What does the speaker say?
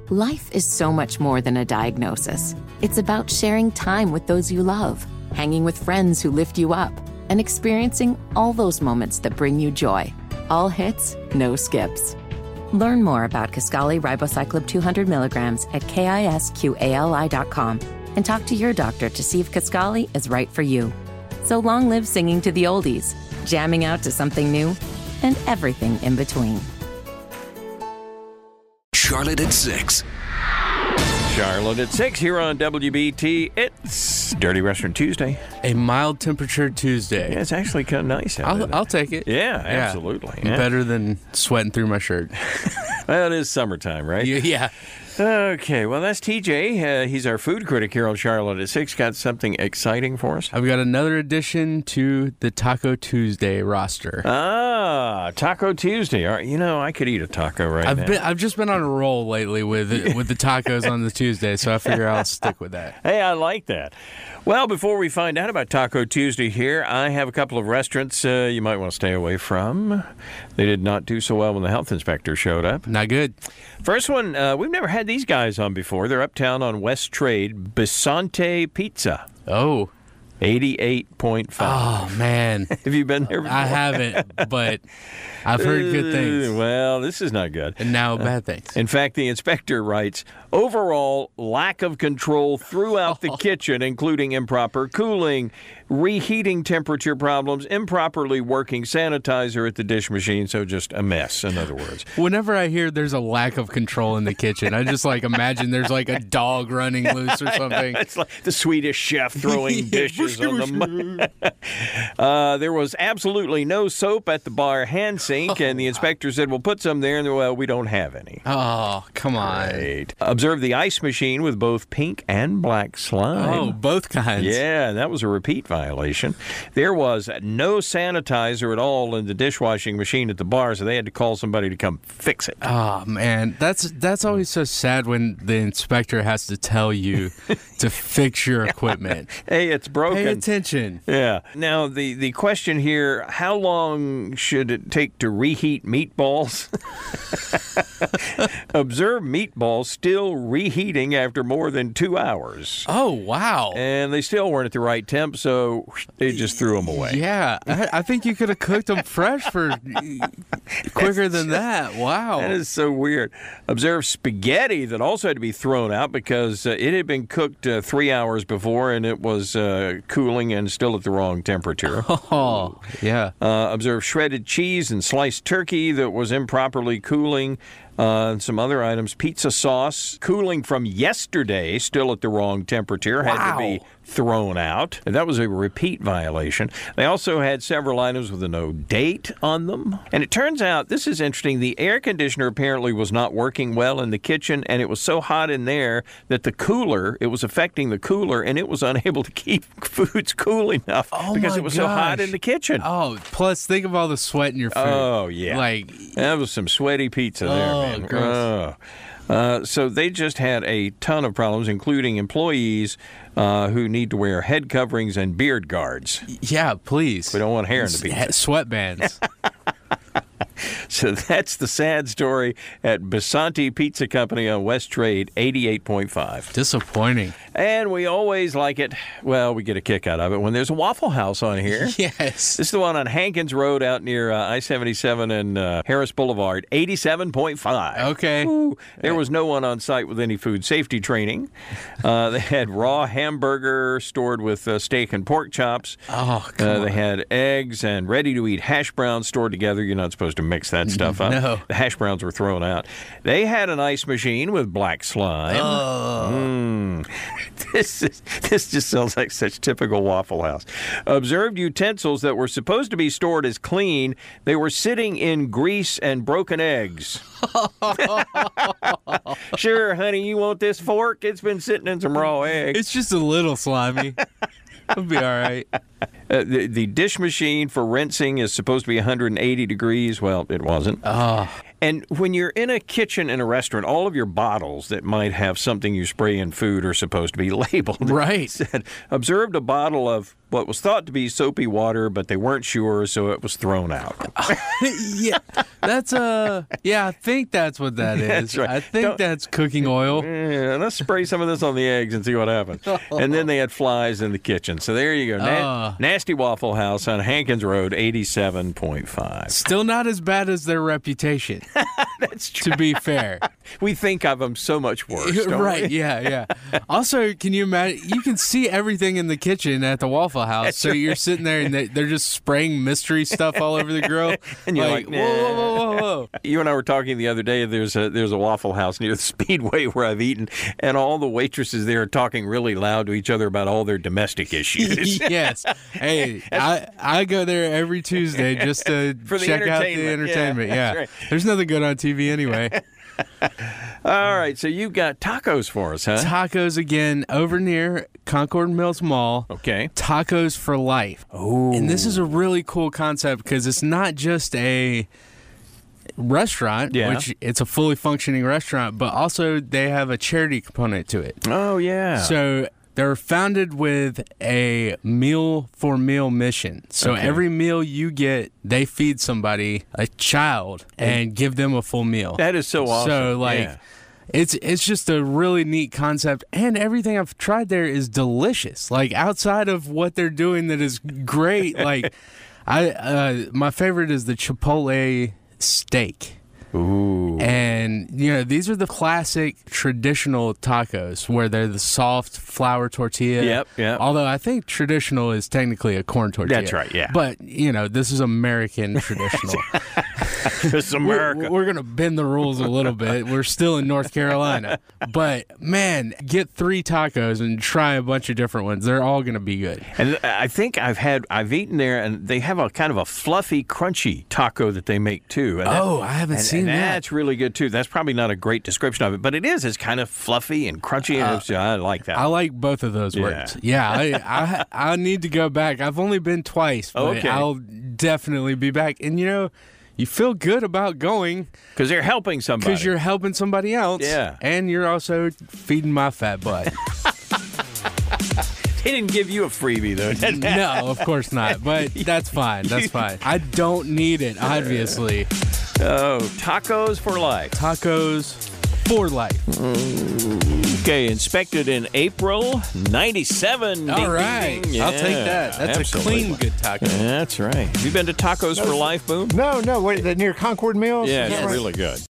Life is so much more than a diagnosis. It's about sharing time with those you love, hanging with friends who lift you up, and experiencing all those moments that bring you joy. All hits, no skips. Learn more about Kisqali Ribociclib 200 milligrams at KISQALI.com and talk to your doctor to see if Kisqali is right for you. So long live singing to the oldies, jamming out to something new, and everything in between. Charlotte at 6. Charlotte at 6 here on WBT. It's Dirty Western Tuesday. A mild temperature Tuesday. Yeah, it's actually kind of nice out I'll take it. Yeah, absolutely. Yeah. Better than sweating through my shirt. Well, it is summertime, right? Yeah. Okay, well, that's TJ. He's our food critic here on Charlotte at 6. Got something exciting for us? I've got another addition to the Taco Tuesday roster. Taco Tuesday. All right, I could eat a taco now. I've just been on a roll lately with the tacos on the Tuesday, so I figure I'll stick with that. Hey, I like that. Well, before we find out about Taco Tuesday here, I have a couple of restaurants you might want to stay away from. They did not do so well when the health inspector showed up. Not good. First one, we've never had these guys on before. They're uptown on West Trade. Bisante Pizza. Oh. 88.5. Oh, man. Have you been there before? I haven't, but I've heard good things. Well, this is not good. And now bad things. In fact, the inspector writes, overall lack of control throughout the kitchen, including improper cooling, reheating temperature problems, improperly working sanitizer at the dish machine, so just a mess, in other words. Whenever I hear there's a lack of control in the kitchen, I just imagine there's a dog running loose or something. It's like the Swedish chef throwing dishes on the there was absolutely no soap at the bar hand sink, and the inspector said, well, put some there, and well, we don't have any. Oh, come on. Right. Observe the ice machine with both pink and black slime. Oh, both kinds. Yeah, that was a repeat violation. There was no sanitizer at all in the dishwashing machine at the bar, so they had to call somebody to come fix it. Oh, man. That's always so sad when the inspector has to tell you to fix your equipment. Hey, it's broken. Pay attention. Yeah. Now, the question here, how long should it take to reheat meatballs? Observe meatballs still reheating after more than 2 hours. Oh, wow. And they still weren't at the right temp, so they just threw them away. Yeah. I think you could have cooked them fresh for quicker than that. Wow. That is so weird. Observe spaghetti that also had to be thrown out because it had been cooked 3 hours before, and it was cooling and still at the wrong temperature. Oh, yeah. Observe shredded cheese and sliced turkey that was improperly cooling. And some other items, pizza sauce, cooling from yesterday, still at the wrong temperature, had to be thrown out. And that was a repeat violation. They also had several items with a no date on them. And it turns out, this is interesting, the air conditioner apparently was not working well in the kitchen, and it was so hot in there that it was affecting the cooler, and it was unable to keep foods cool enough because it was so hot in the kitchen. Oh, plus think of all the sweat in your food. Oh, yeah. That was some sweaty pizza there, man. Gross. So they just had a ton of problems, including employees who need to wear head coverings and beard guards. Yeah, please. We don't want hair in the pizza. Sweatbands. So that's the sad story at Bisante Pizza Company on West Trade, 88.5. Disappointing. And we always like it, well, we get a kick out of it when there's a Waffle House on here. Yes. This is the one on Hankins Road out near I-77 and Harris Boulevard, 87.5. Okay. Ooh, there was no one on site with any food safety training. They had raw hamburger stored with steak and pork chops. Oh, come on. They had eggs and ready-to-eat hash browns stored together. You're not supposed to mix that stuff up. No. The hash browns were thrown out. They had an ice machine with black slime. Oh. This just sounds like such typical Waffle House. Observed utensils that were supposed to be stored as clean. They were sitting in grease and broken eggs. Sure, honey, you want this fork? It's been sitting in some raw eggs. It's just a little slimy. It'll be all right. The dish machine for rinsing is supposed to be 180 degrees. Well, it wasn't. Oh. And when you're in a kitchen in a restaurant, all of your bottles that might have something you spray in food are supposed to be labeled. Right. It said, observed a bottle of what was thought to be soapy water, but they weren't sure, so it was thrown out. Yeah, that's I think that's what that is. That's right. I think that's cooking oil. Yeah, let's spray some of this on the eggs and see what happens. And then they had flies in the kitchen. So there you go. Nasty Waffle House on Hankins Road, 87.5. Still not as bad as their reputation. That's true. To be fair. We think of them so much worse, don't Right, we? yeah. Also, can you imagine? You can see everything in the kitchen at the Waffle House. That's so you're right. sitting there and they're just spraying mystery stuff all over the grill. And you're like, whoa. You and I were talking the other day. There's a Waffle House near the Speedway where I've eaten, and all the waitresses there are talking really loud to each other about all their domestic issues. Yes. Hey, I go there every Tuesday just to For the check out the entertainment. Yeah, Yeah. that's right. There's nothing good on TV anyway. All right, so you've got tacos for us, huh? Tacos again over near Concord Mills Mall. Okay. Tacos for life. Oh. And this is a really cool concept because it's not just a restaurant, which it's a fully functioning restaurant, but also they have a charity component to it. Oh, yeah. So they're founded with a meal for meal mission. So every meal you get, they feed somebody, a child, and give them a full meal. That is so awesome. So, like, it's just a really neat concept, and everything I've tried there is delicious. Like, outside of what they're doing that is great, like, my favorite is the Chipotle steak. Ooh. And, these are the classic traditional tacos where they're the soft flour tortilla. Yep. Although I think traditional is technically a corn tortilla. That's right, yeah. But, this is American traditional. It's America. We're going to bend the rules a little bit. We're still in North Carolina. But, man, get 3 tacos and try a bunch of different ones. They're all going to be good. And I think I've eaten there, and they have a kind of a fluffy, crunchy taco that they make, too. And I haven't seen that. That's really good, too. That's probably not a great description of it, but it is. It's kind of fluffy and crunchy, and I like that. I like both of those words. Yeah, I need to go back. I've only been twice, but I'll definitely be back. And, you feel good about going. Because they're helping somebody. Because you're helping somebody else. Yeah. And you're also feeding my fat butt. They didn't give you a freebie, though, did they? No, of course not. But that's fine. That's fine. I don't need it, obviously. Oh, tacos for life. Tacos for life. Okay, inspected in April, 97. All right. Ding. I'll take that. That's absolutely. a clean good taco. That's right. Have you been to Tacos for Life, Boom? No, wait, near Concord Mills? Yeah, Is that it's right? really good.